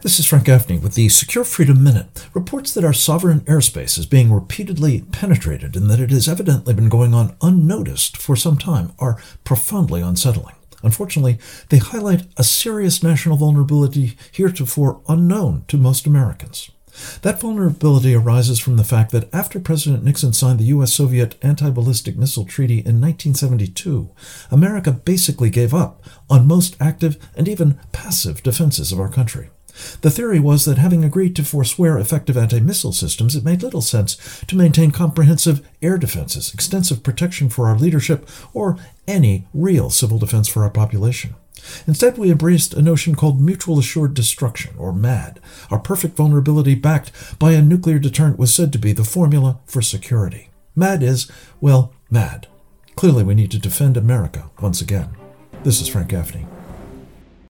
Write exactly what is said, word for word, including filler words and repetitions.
This is Frank Gaffney with the Secure Freedom Minute. Reports that our sovereign airspace is being repeatedly penetrated and that it has evidently been going on unnoticed for some time are profoundly unsettling. Unfortunately, they highlight a serious national vulnerability heretofore unknown to most Americans. That vulnerability arises from the fact that after President Nixon signed the U S Soviet Anti-Ballistic Missile Treaty in nineteen seventy-two, America basically gave up on most active and even passive defenses of our country. The theory was that having agreed to forswear effective anti-missile systems, it made little sense to maintain comprehensive air defenses, extensive protection for our leadership, or any real civil defense for our population. Instead, we embraced a notion called mutual assured destruction, or MAD. Our perfect vulnerability backed by a nuclear deterrent was said to be the formula for security. MAD is, well, mad. Clearly we need to defend America once again. This is Frank Gaffney.